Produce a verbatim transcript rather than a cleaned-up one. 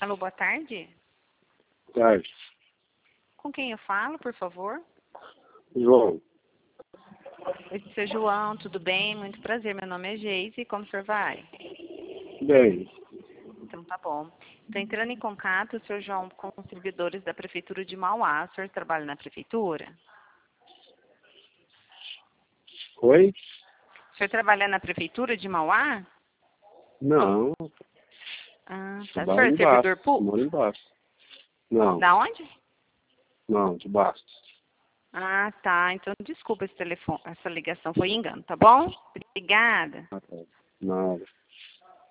Alô, boa tarde. Tarde. Com quem eu falo, por favor? João. Oi, seu João, tudo bem? Muito prazer, meu nome é Geise. Como o senhor vai? Bem. Então tá bom. Estou entrando em contato, senhor João, com os servidores da Prefeitura de Mauá. O senhor trabalha na Prefeitura? Oi? O senhor trabalha na Prefeitura de Mauá? Não. Ah, tá. O senhor Trabalho é em servidor Bastos. público? Moro em Bastos. Não. Da onde? Não, de Bastos. Ah, tá. Então, desculpa esse telefone, essa ligação foi engano, tá bom? Obrigada. Nada.